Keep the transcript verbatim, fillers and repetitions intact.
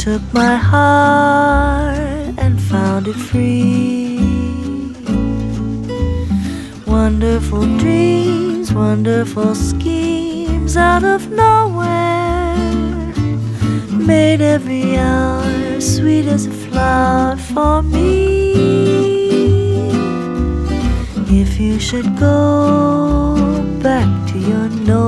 took my heart and found it free. Wonderful dreams, wonderful schemes out of nowhere made every hour sweet as a flower for me. If you should go back to your no